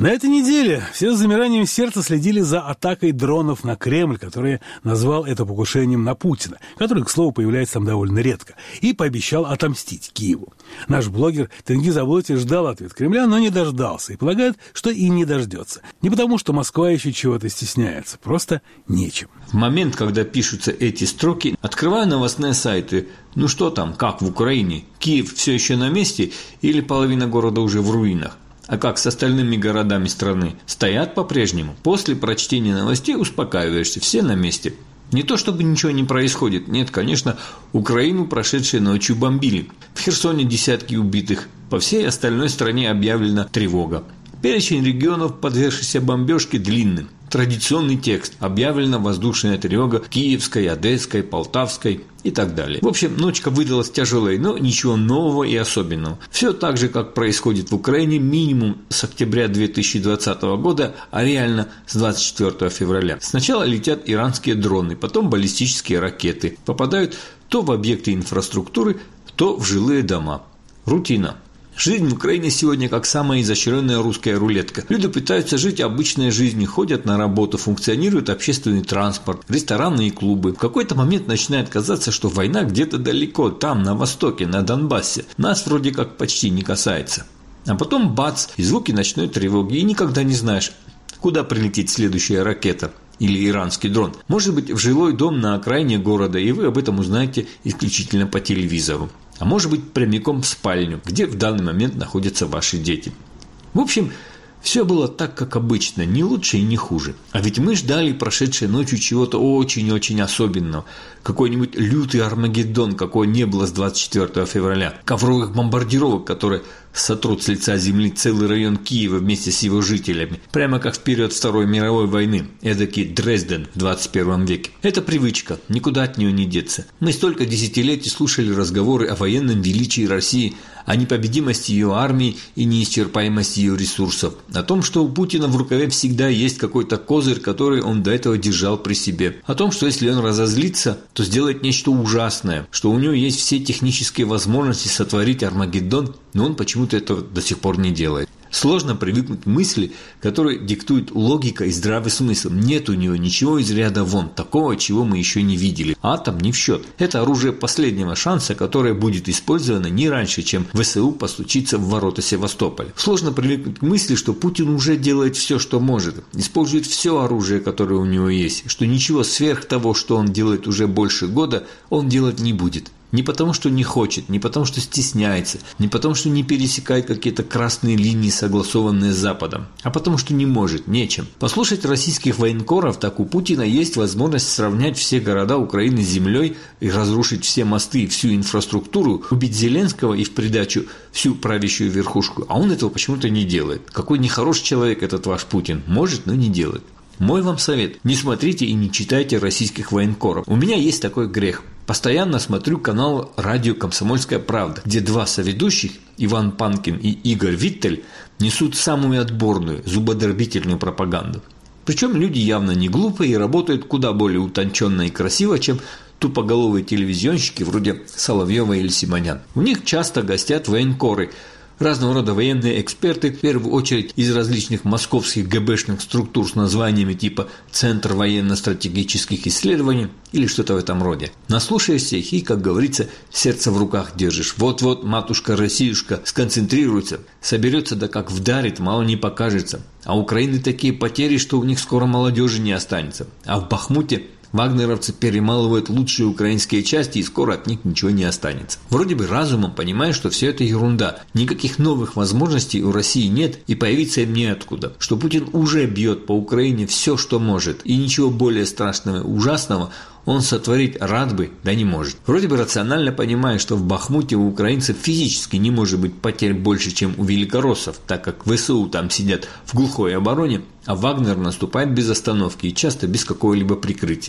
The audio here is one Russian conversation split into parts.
На этой неделе все с замиранием сердца следили за атакой дронов на Кремль, который назвал это покушением на Путина, который, к слову, появляется там довольно редко, и пообещал отомстить Киеву. Наш блогер Тенгиз Аблоти ждал ответ Кремля, но не дождался и полагает, что и не дождется. Не потому, что Москва еще чего-то стесняется, просто нечем. В момент, когда пишутся эти строки, открываю новостные сайты. Ну что там, как в Украине? Киев все еще на месте или половина города уже в руинах? А как с остальными городами страны? Стоят по-прежнему? После прочтения новостей успокаиваешься, все на месте. Не то чтобы ничего не происходит. Нет, конечно, Украину прошедшей ночью бомбили. В Херсоне десятки убитых. По всей остальной стране объявлена тревога. Перечень регионов, подвергшихся бомбежке, длинный. Традиционный текст. Объявлена воздушная тревога Киевской, Одесской, Полтавской и так далее. В общем, ночка выдалась тяжелой, но ничего нового и особенного. Все так же, как происходит в Украине, минимум с октября 2020 года, а реально с 24 февраля. Сначала летят иранские дроны, потом баллистические ракеты. Попадают то в объекты инфраструктуры, то в жилые дома. Рутина. Жизнь в Украине сегодня как самая изощренная русская рулетка. Люди пытаются жить обычной жизнью, ходят на работу, функционирует общественный транспорт, рестораны и клубы. В какой-то момент начинает казаться, что война где-то далеко, там, на востоке, на Донбассе. Нас вроде как почти не касается. А потом бац, и звуки ночной тревоги, и никогда не знаешь, куда прилетит следующая ракета или иранский дрон. Может быть, в жилой дом на окраине города, и вы об этом узнаете исключительно по телевизору. А может быть, прямиком в спальню, где в данный момент находятся ваши дети. В общем, все было так, как обычно, не лучше и не хуже. А ведь мы ждали прошедшей ночью чего-то очень-очень особенного. Какой-нибудь лютый Армагеддон, какого не было с 24 февраля. Ковровых бомбардировок, которые сотрут с лица земли целый район Киева вместе с его жителями. Прямо как в период Второй мировой войны. Эдакий Дрезден в 21 веке. Это привычка, никуда от нее не деться. Мы столько десятилетий слушали разговоры о военном величии России, о непобедимости ее армии и неисчерпаемости ее ресурсов. О том, что у Путина в рукаве всегда есть какой-то козырь, который он до этого держал при себе. О том, что если он разозлится, то сделает нечто ужасное. Что у него есть все технические возможности сотворить Армагеддон, но он почему-то этого до сих пор не делает. Сложно привыкнуть к мысли, которые диктует логика и здравый смысл. Нет у него ничего из ряда вон, такого, чего мы еще не видели. Атом не в счет. Это оружие последнего шанса, которое будет использовано не раньше, чем ВСУ постучится в ворота Севастополя. Сложно привыкнуть к мысли, что Путин уже делает все, что может. Использует все оружие, которое у него есть. Что ничего сверх того, что он делает уже больше года, он делать не будет. Не потому, что не хочет, не потому, что стесняется, не потому, что не пересекает какие-то красные линии, согласованные с Западом, а потому, что не может, нечем. Послушать российских военкоров, так у Путина есть возможность сравнять все города Украины с землей и разрушить все мосты и всю инфраструктуру, убить Зеленского и в придачу всю правящую верхушку. А он этого почему-то не делает. Какой нехороший человек этот ваш Путин. Может, но не делает. Мой вам совет – не смотрите и не читайте российских военкоров. У меня есть такой грех. Постоянно смотрю канал «Радио Комсомольская правда», где два соведущих, Иван Панкин и Игорь Виттель, несут самую отборную, зубодробительную пропаганду. Причем люди явно не глупые и работают куда более утонченно и красиво, чем тупоголовые телевизионщики вроде Соловьева или Симонян. У них часто гостят военкоры, разного рода военные эксперты, в первую очередь из различных московских ГБшных структур с названиями типа «Центр военно-стратегических исследований» или что-то в этом роде. Наслушаешься их и, как говорится, сердце в руках держишь. Вот-вот матушка Россиюшка сконцентрируется, соберется, да как вдарит, мало не покажется. А у Украины такие потери, что у них скоро молодежи не останется. А в Бахмуте вагнеровцы перемалывают лучшие украинские части, и скоро от них ничего не останется. Вроде бы разумом понимаешь, что все это ерунда. Никаких новых возможностей у России нет, и появиться им неоткуда. Что Путин уже бьет по Украине все, что может, и ничего более страшного и ужасного он сотворить рад бы, да не может. Вроде бы рационально понимая, что в Бахмуте у украинцев физически не может быть потерь больше, чем у великороссов, так как ВСУ там сидят в глухой обороне, а Вагнер наступает без остановки и часто без какого-либо прикрытия.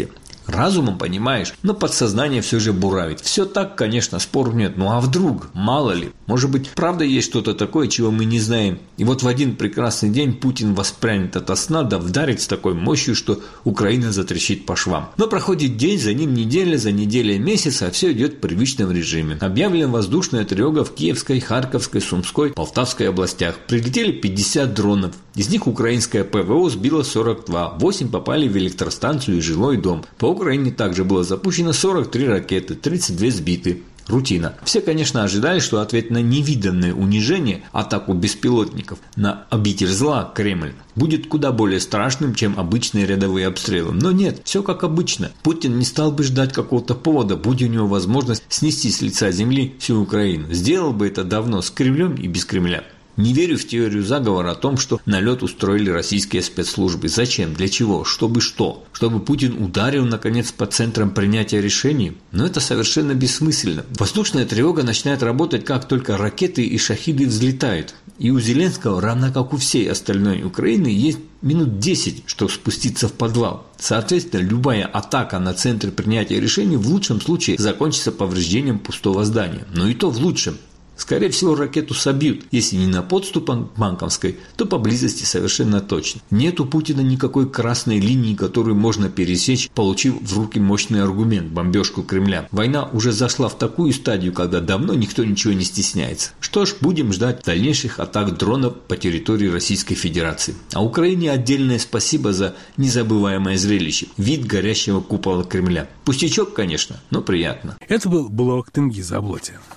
Разумом понимаешь, но подсознание все же буравит. Все так, конечно, спору нет. Ну а вдруг? Мало ли. Может быть, правда есть что-то такое, чего мы не знаем. И вот в один прекрасный день Путин воспрянет ото сна, да вдарит с такой мощью, что Украина затрещит по швам. Но проходит день, за ним неделя, за неделей месяц, а все идет в привычном режиме. Объявлена воздушная тревога в Киевской, Харьковской, Сумской, Полтавской областях. Прилетели 50 дронов. Из них украинское ПВО сбило 42. 8 попали в электростанцию и жилой дом. По Украине также было запущено 43 ракеты, 32 сбиты. Рутина. Все, конечно, ожидали, что ответ на невиданное унижение, атаку беспилотников на обитель зла, Кремль, будет куда более страшным, чем обычные рядовые обстрелы. Но нет, все как обычно. Путин не стал бы ждать какого-то повода, будь у него возможность снести с лица земли всю Украину. Сделал бы это давно с Кремлем и без Кремля. Не верю в теорию заговора о том, что налет устроили российские спецслужбы. Зачем? Для чего? Чтобы что? Чтобы Путин ударил, наконец, по центрам принятия решений? Но это совершенно бессмысленно. Воздушная тревога начинает работать, как только ракеты и шахиды взлетают. И у Зеленского, равно как у всей остальной Украины, есть минут 10, чтобы спуститься в подвал. Соответственно, любая атака на центр принятия решений в лучшем случае закончится повреждением пустого здания. Но и то в лучшем. Скорее всего, ракету собьют. Если не на подступах к Банковской, то поблизости совершенно точно. Нет у Путина никакой красной линии, которую можно пересечь, получив в руки мощный аргумент – бомбежку Кремля. Война уже зашла в такую стадию, когда давно никто ничего не стесняется. Что ж, будем ждать дальнейших атак дронов по территории Российской Федерации. А Украине отдельное спасибо за незабываемое зрелище – вид горящего купола Кремля. Пустячок, конечно, но приятно. Это был блог Тенгиза Аблоти.